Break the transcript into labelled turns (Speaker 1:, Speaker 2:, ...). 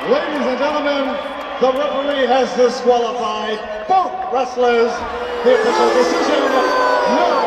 Speaker 1: Ladies and gentlemen, the referee has disqualified both wrestlers. The official decision, no